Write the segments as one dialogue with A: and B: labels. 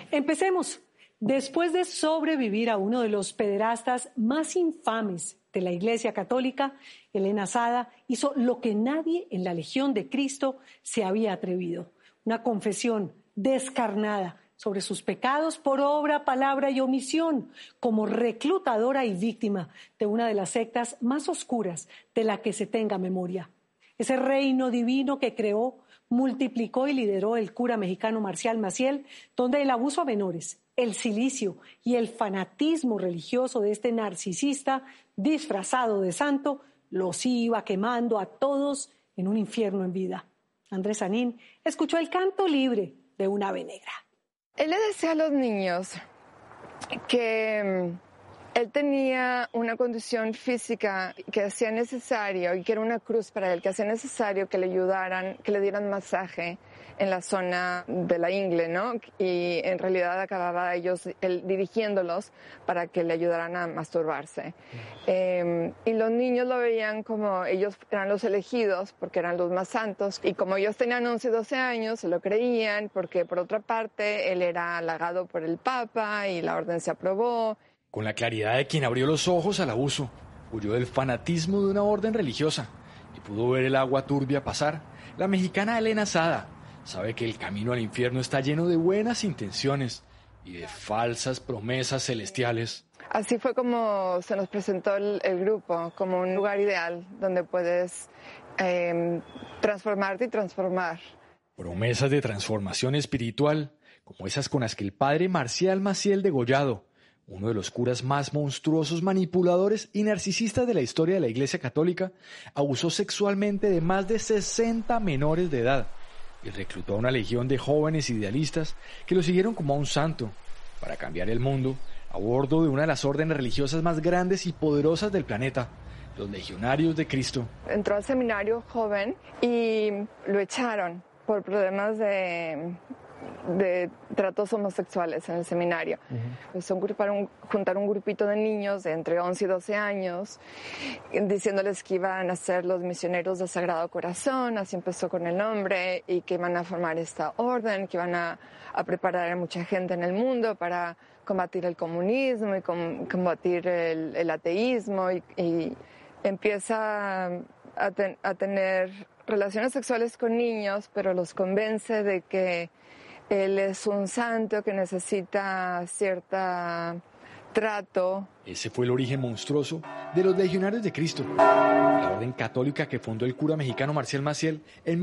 A: Empecemos. Después de sobrevivir a uno de los pederastas más infames de la Iglesia Católica, Elena Sada hizo lo que nadie en la Legión de Cristo se había atrevido. Una confesión descarnada sobre sus pecados por obra, palabra y omisión, como reclutadora y víctima de una de las sectas más oscuras de la que se tenga memoria. Ese reino divino que creó, multiplicó y lideró el cura mexicano Marcial Maciel, donde el abuso a menores, el cilicio y el fanatismo religioso de este narcisista disfrazado de santo los iba quemando a todos en un infierno en vida. Andrés Sanín escuchó el canto libre de una ave negra.
B: Él le decía a los niños que él tenía una condición física que hacía necesario, y que era una cruz para él, que hacía necesario que le ayudaran, que le dieran masaje en la zona de la ingle, ¿no? Y en realidad acababa él dirigiéndolos para que le ayudaran a masturbarse. Y los niños lo veían como ellos eran los elegidos porque eran los más santos, y como ellos tenían 11, 12 años, se lo creían porque por otra parte él era halagado por el Papa y la orden se aprobó.
C: Con la claridad de quien abrió los ojos al abuso, huyó del fanatismo de una orden religiosa y pudo ver el agua turbia pasar, la mexicana Elena Sada sabe que el camino al infierno está lleno de buenas intenciones y de falsas promesas celestiales.
B: Así fue como se nos presentó el grupo, como un lugar ideal donde puedes transformarte y transformar.
C: Promesas de transformación espiritual, como esas con las que el padre Marcial Maciel Degollado, uno de los curas más monstruosos, manipuladores y narcisistas de la historia de la Iglesia Católica, abusó sexualmente de más de 60 menores de edad y reclutó a una legión de jóvenes idealistas que lo siguieron como a un santo para cambiar el mundo a bordo de una de las órdenes religiosas más grandes y poderosas del planeta, los Legionarios de Cristo.
B: Entró al seminario joven y lo echaron por problemas de tratos homosexuales en el seminario. Empezó a juntar un grupito de niños de entre 11 y 12 años, diciéndoles que iban a ser los misioneros del Sagrado Corazón, así empezó con el nombre, y que iban a formar esta orden, que iban a preparar a mucha gente en el mundo para combatir el comunismo y combatir el ateísmo, y empieza a tener relaciones sexuales con niños, pero los convence de que él es un santo que necesita cierta trato.
C: Ese fue el origen monstruoso de los Legionarios de Cristo, la orden católica que fundó el cura mexicano Marcial Maciel en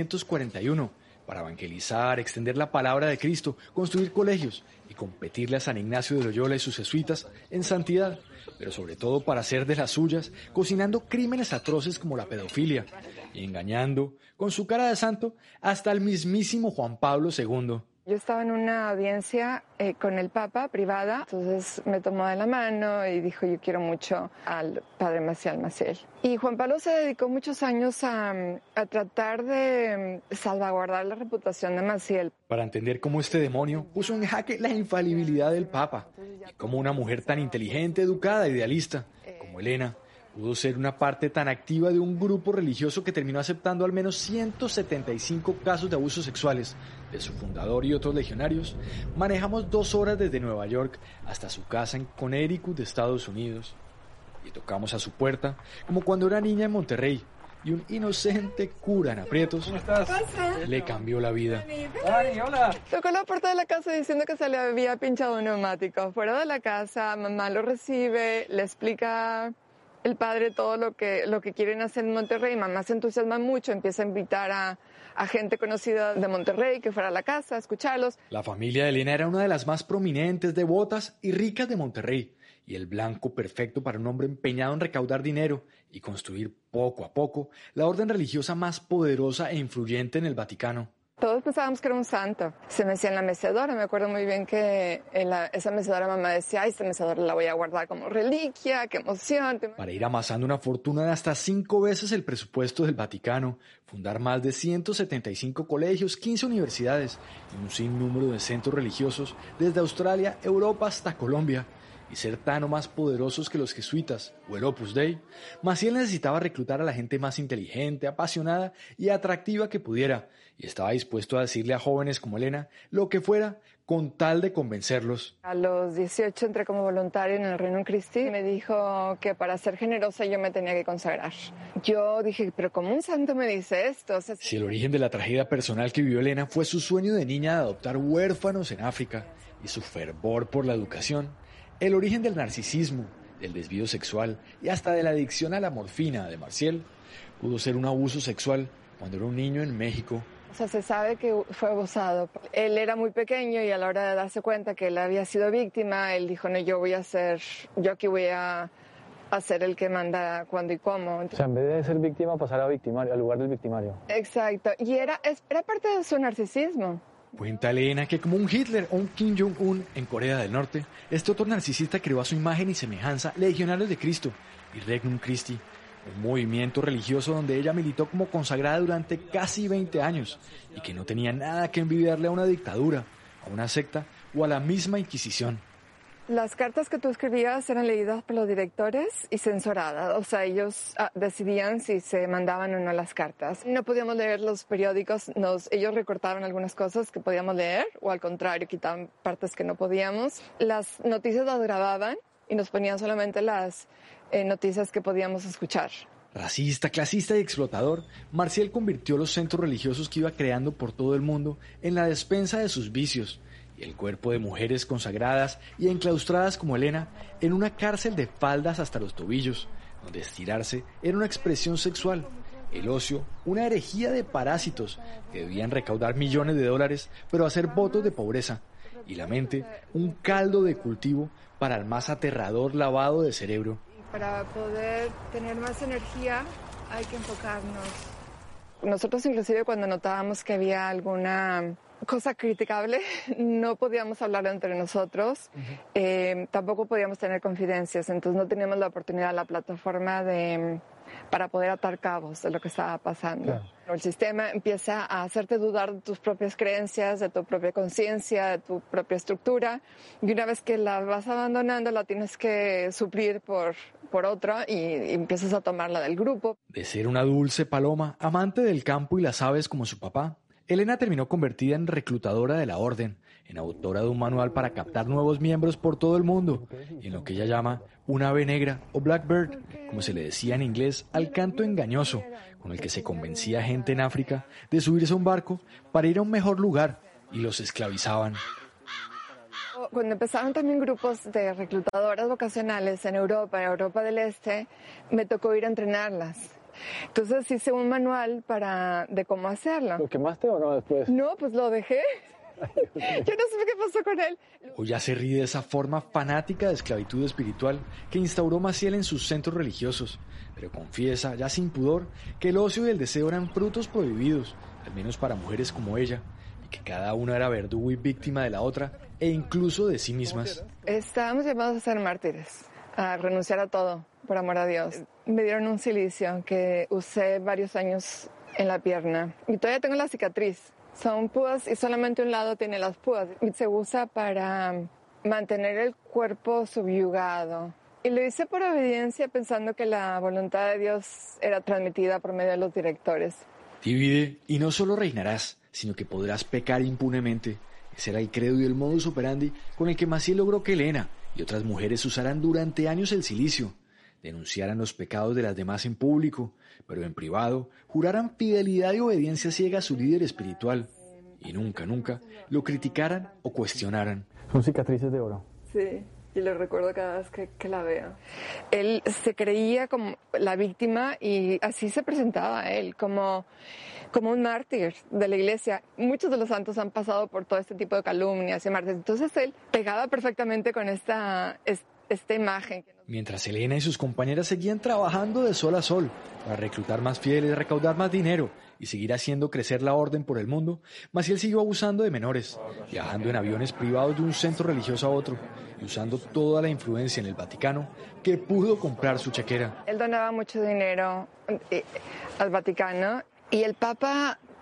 C: 1941 para evangelizar, extender la palabra de Cristo, construir colegios y competirle a San Ignacio de Loyola y sus jesuitas en santidad, pero sobre todo para hacer de las suyas, cocinando crímenes atroces como la pedofilia y engañando con su cara de santo hasta el mismísimo Juan Pablo II.
B: Yo estaba en una audiencia con el Papa privada, entonces me tomó de la mano y dijo: yo quiero mucho al padre Marcial Maciel. Y Juan Pablo se dedicó muchos años a tratar de salvaguardar la reputación de Maciel.
C: Para entender cómo este demonio puso en jaque la infalibilidad del Papa y cómo una mujer tan inteligente, educada e idealista como Elena pudo ser una parte tan activa de un grupo religioso que terminó aceptando al menos 175 casos de abusos sexuales de su fundador y otros legionarios, manejamos 2 horas desde Nueva York hasta su casa en Connecticut de Estados Unidos. Y tocamos a su puerta como cuando era niña en Monterrey, y un inocente cura en aprietos
D: ¿Cómo estás?
C: le cambió la vida.
D: Dani, hola.
B: Tocó la puerta de la casa diciendo que se le había pinchado un neumático. Fuera de la casa, mamá lo recibe, le explica el padre todo lo que quieren hacer en Monterrey. Mamá se entusiasma mucho, empieza a invitar a gente conocida de Monterrey que fuera a la casa a escucharlos.
C: La familia de Elena era una de las más prominentes, devotas y ricas de Monterrey, y el blanco perfecto para un hombre empeñado en recaudar dinero y construir poco a poco la orden religiosa más poderosa e influyente en el Vaticano.
B: Todos pensábamos que era un santo. Se mecía en la mecedora. Me acuerdo muy bien que esa mecedora mamá decía: ay, esta mecedora la voy a guardar como reliquia, qué emoción.
C: Para ir amasando una fortuna de hasta 5 veces el presupuesto del Vaticano, fundar más de 175 colegios, 15 universidades y un sinnúmero de centros religiosos desde Australia, Europa hasta Colombia. y ser tan o más poderosos que los jesuitas o el Opus Dei, Maciel necesitaba reclutar a la gente más inteligente, apasionada y atractiva que pudiera, y estaba dispuesto a decirle a jóvenes como Elena lo que fuera con tal de convencerlos.
B: A los 18 entré como voluntaria en el Reino Christi y me dijo que para ser generosa yo me tenía que consagrar. Yo dije, pero ¿cómo un santo me dice esto? O sea,
C: si el origen de la tragedia personal que vivió Elena fue su sueño de niña de adoptar huérfanos en África y su fervor por la educación, el origen del narcisismo, del desvío sexual y hasta de la adicción a la morfina de Maciel pudo ser un abuso sexual cuando era un niño en México.
B: O sea, se sabe que fue abusado. Él era muy pequeño y a la hora de darse cuenta que él había sido víctima, él dijo, no, yo aquí voy a ser el que manda cuándo y cómo.
D: O sea, en vez de ser víctima, pasar a victimario, al lugar del victimario.
B: Exacto. Y era parte de su narcisismo.
C: Cuenta Elena que como un Hitler o un Kim Jong-un en Corea del Norte, este otro narcisista creó a su imagen y semejanza Legionarios de Cristo y Regnum Christi, un movimiento religioso donde ella militó como consagrada durante casi 20 años y que no tenía nada que envidiarle a una dictadura, a una secta o a la misma Inquisición.
B: Las cartas que tú escribías eran leídas por los directores y censuradas. O sea, ellos decidían si se mandaban o no las cartas. No podíamos leer los periódicos. Ellos recortaban algunas cosas que podíamos leer o al contrario, quitaban partes que no podíamos. Las noticias las grababan y nos ponían solamente las noticias que podíamos escuchar.
C: Racista, clasista y explotador, Maciel convirtió los centros religiosos que iba creando por todo el mundo en la despensa de sus vicios, y el cuerpo de mujeres consagradas y enclaustradas como Elena en una cárcel de faldas hasta los tobillos, donde estirarse era una expresión sexual, el ocio una herejía de parásitos que debían recaudar millones de dólares pero hacer votos de pobreza, y la mente un caldo de cultivo para el más aterrador lavado de cerebro.
B: Para poder tener más energía hay que enfocarnos. Nosotros inclusive cuando notábamos que había alguna cosa criticable, no podíamos hablar entre nosotros, tampoco podíamos tener confidencias, entonces no teníamos la oportunidad, la plataforma para poder atar cabos de lo que estaba pasando. Claro. El sistema empieza a hacerte dudar de tus propias creencias, de tu propia conciencia, de tu propia estructura, y una vez que la vas abandonando, la tienes que suplir por otra y empiezas a tomarla del grupo.
C: De ser una dulce paloma, amante del campo y las aves como su papá, Elena terminó convertida en reclutadora de la orden, en autora de un manual para captar nuevos miembros por todo el mundo, y en lo que ella llama un ave negra o blackbird, como se le decía en inglés al canto engañoso, con el que se convencía a gente en África de subirse a un barco para ir a un mejor lugar, y los esclavizaban.
B: Cuando empezaron también grupos de reclutadoras vocacionales en Europa del Este, me tocó ir a entrenarlas. Entonces hice un manual de cómo hacerlo.
D: ¿Lo quemaste o no después?
B: No, pues lo dejé. Yo no sé qué pasó con él.
C: Hoy ya se ríe de esa forma fanática de esclavitud espiritual que instauró Maciel en sus centros religiosos, pero confiesa, ya sin pudor, que el ocio y el deseo eran frutos prohibidos, al menos para mujeres como ella, y que cada una era verdugo y víctima de la otra, e incluso de sí mismas.
B: Estábamos llamados a ser mártires, a renunciar a todo, por amor a Dios. Me dieron un silicio que usé varios años en la pierna y todavía tengo la cicatriz. Son púas y solamente un lado tiene las púas. Y se usa para mantener el cuerpo subyugado. Y lo hice por obediencia pensando que la voluntad de Dios era transmitida por medio de los directores.
C: Divide y no solo reinarás, sino que podrás pecar impunemente. Ese era el credo y el modus operandi con el que Maciel logró que Elena y otras mujeres usaran durante años el cilicio, denunciaran los pecados de las demás en público, pero en privado juraran fidelidad y obediencia ciega a su líder espiritual, y nunca, nunca lo criticaran o cuestionaran.
D: Son cicatrices de oro.
B: Sí, y lo recuerdo cada vez que la veo. Él se creía como la víctima y así se presentaba a él, como un mártir de la iglesia. Muchos de los santos han pasado por todo este tipo de calumnias y mártires, entonces él pegaba perfectamente con esta imagen.
C: Mientras Elena y sus compañeras seguían trabajando de sol a sol para reclutar más fieles, recaudar más dinero y seguir haciendo crecer la orden por el mundo, Maciel siguió abusando de menores, viajando en aviones privados de un centro religioso a otro y usando toda la influencia en el Vaticano que pudo comprar su chequera.
B: Él donaba mucho dinero al Vaticano y el Papa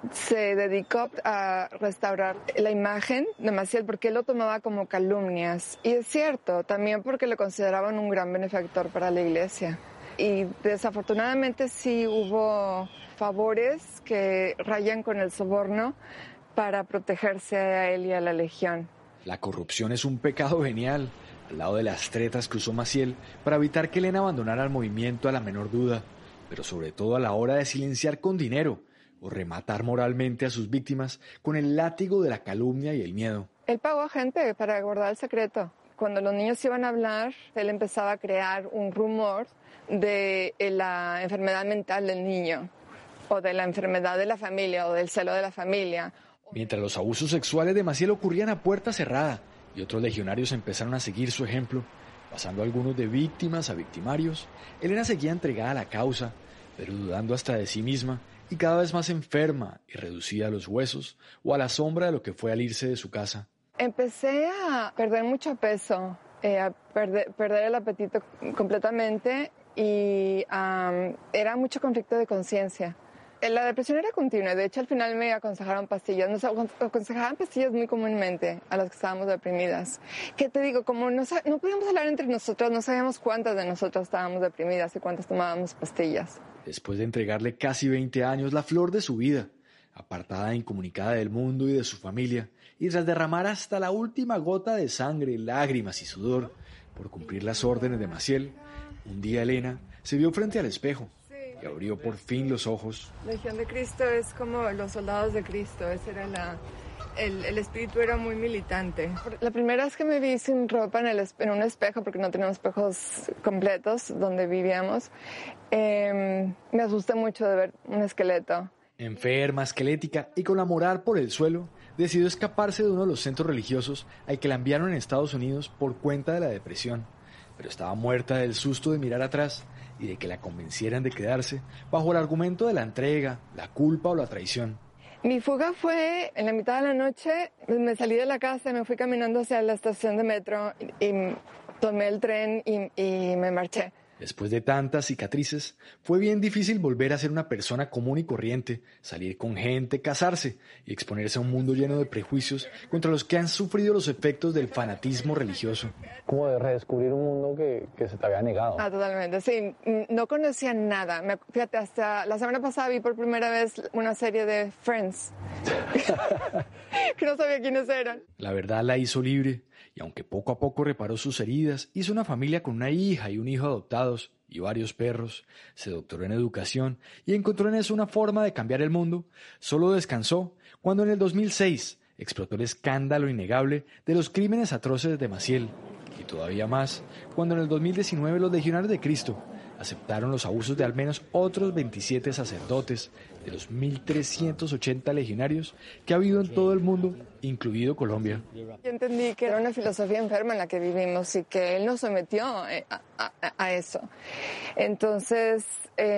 B: se dedicó a restaurar la imagen de Maciel porque él lo tomaba como calumnias. Y es cierto, también porque lo consideraban un gran benefactor para la iglesia. Y desafortunadamente sí hubo favores que rayan con el soborno para protegerse a él y a la legión.
C: La corrupción es un pecado venial, al lado de las tretas que usó Maciel para evitar que Elena abandonara el movimiento a la menor duda, pero sobre todo a la hora de silenciar con dinero o rematar moralmente a sus víctimas con el látigo de la calumnia y el miedo.
B: Él pagó a gente para guardar el secreto. Cuando los niños iban a hablar, él empezaba a crear un rumor de la enfermedad mental del niño, o de la enfermedad de la familia, o del celo de la familia.
C: Mientras los abusos sexuales de Maciel ocurrían a puerta cerrada y otros legionarios empezaron a seguir su ejemplo, pasando algunos de víctimas a victimarios, Elena seguía entregada a la causa, pero dudando hasta de sí misma y cada vez más enferma y reducida a los huesos o a la sombra de lo que fue al irse de su casa.
B: Empecé a perder mucho peso, a perder el apetito completamente y era mucho conflicto de conciencia. La depresión era continua, de hecho al final me aconsejaron pastillas, nos aconsejaban pastillas muy comúnmente a las que estábamos deprimidas. Que te digo, como no podíamos hablar entre nosotros, no sabíamos cuántas de nosotros estábamos deprimidas y cuántas tomábamos pastillas.
C: Después de entregarle casi 20 años la flor de su vida, apartada e incomunicada del mundo y de su familia, y tras derramar hasta la última gota de sangre, lágrimas y sudor por cumplir las órdenes de Maciel, un día Elena se vio frente al espejo y abrió por fin los ojos.
B: La Legión de Cristo es como los soldados de Cristo, ese era el espíritu era muy militante. La primera vez que me vi sin ropa en un espejo, porque no teníamos espejos completos donde vivíamos, me asusté mucho de ver un esqueleto.
C: Enferma, esquelética y con la moral por el suelo, decidió escaparse de uno de los centros religiosos al que la enviaron en Estados Unidos por cuenta de la depresión, pero estaba muerta del susto de mirar atrás y de que la convencieran de quedarse bajo el argumento de la entrega, la culpa o la traición.
B: Mi fuga fue en la mitad de la noche, me salí de la casa, me fui caminando hacia la estación de metro y tomé el tren y me marché.
C: Después de tantas cicatrices, fue bien difícil volver a ser una persona común y corriente, salir con gente, casarse y exponerse a un mundo lleno de prejuicios contra los que han sufrido los efectos del fanatismo religioso.
D: Como de redescubrir un mundo que se te había negado.
B: Totalmente, sí. No conocía nada. Fíjate, hasta la semana pasada vi por primera vez una serie de Friends. Que no sabía quiénes eran.
C: La verdad la hizo libre. Y aunque poco a poco reparó sus heridas, hizo una familia con una hija y un hijo adoptados y varios perros, se doctoró en educación y encontró en eso una forma de cambiar el mundo, solo descansó cuando en el 2006 explotó el escándalo innegable de los crímenes atroces de Maciel, y todavía más cuando en el 2019 los legionarios de Cristo aceptaron los abusos de al menos otros 27 sacerdotes de los 1.380 legionarios que ha habido en todo el mundo, incluido Colombia.
B: Yo entendí que era una filosofía enferma en la que vivimos y que él nos sometió a eso. Entonces,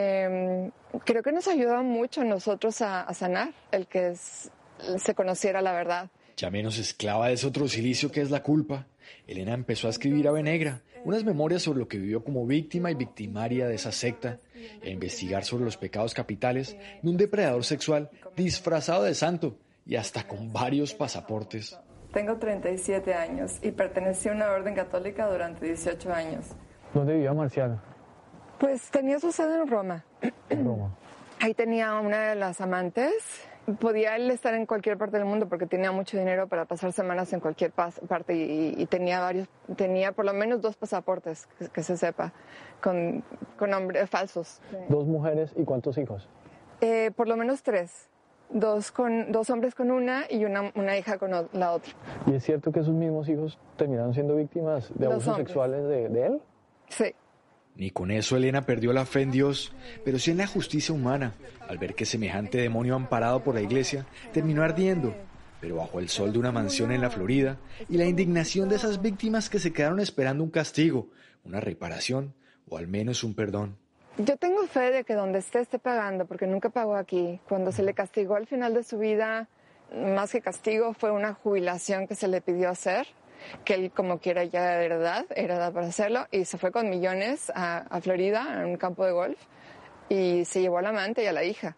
B: creo que nos ayudó mucho a nosotros a sanar el que se conociera la verdad.
C: Ya menos esclava de ese otro silicio que es la culpa, Elena empezó a escribir Ave Negra, unas memorias sobre lo que vivió como víctima y victimaria de esa secta, y a investigar sobre los pecados capitales de un depredador sexual disfrazado de santo y hasta con varios pasaportes.
B: Tengo 37 años y pertenecí a una orden católica durante 18 años.
D: ¿Dónde vivía Marcial?
B: Pues tenía su sede en Roma.
D: En Roma.
B: Ahí tenía una de las amantes. Podía él estar en cualquier parte del mundo porque tenía mucho dinero para pasar semanas en cualquier parte y tenía por lo menos 2 pasaportes, que se sepa, con nombres falsos.
D: 2 mujeres y ¿cuántos hijos?
B: Por lo menos 3. 2 hombres con una y una hija con la otra.
D: ¿Y es cierto que esos mismos hijos terminaron siendo víctimas de abusos sexuales de él?
B: Sí.
C: Ni con eso Elena perdió la fe en Dios, pero sí en la justicia humana, al ver que semejante demonio amparado por la iglesia terminó ardiendo, pero bajo el sol de una mansión en la Florida, y la indignación de esas víctimas que se quedaron esperando un castigo, una reparación o al menos un perdón.
B: Yo tengo fe de que donde esté pagando, porque nunca pagó aquí. Cuando se le castigó al final de su vida, más que castigo, fue una jubilación que se le pidió hacer, que él como quiera ya era edad para hacerlo, y se fue con millones a Florida, en un campo de golf, y se llevó al amante y a la hija.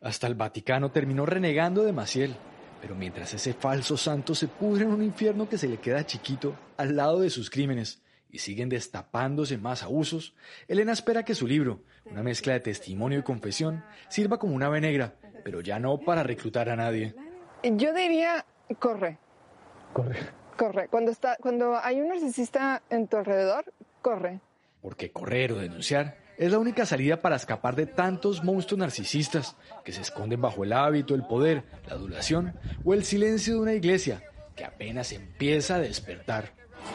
C: Hasta el Vaticano terminó renegando de Maciel. Pero mientras ese falso santo se pudre en un infierno que se le queda chiquito al lado de sus crímenes y siguen destapándose más abusos, Elena espera que su libro, una mezcla de testimonio y confesión, sirva como una ave negra, pero ya no para reclutar a nadie.
B: Yo diría, corre.
D: Corre.
B: Cuando hay un narcisista en tu alrededor, corre.
C: Porque correr o denunciar es la única salida para escapar de tantos monstruos narcisistas que se esconden bajo el hábito, el poder, la adulación o el silencio de una iglesia que apenas empieza a despertar.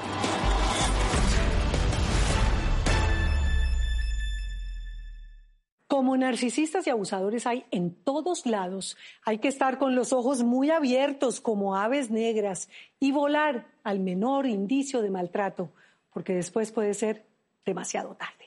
A: Como narcisistas y abusadores hay en todos lados, hay que estar con los ojos muy abiertos como aves negras y volar al menor indicio de maltrato, porque después puede ser demasiado tarde.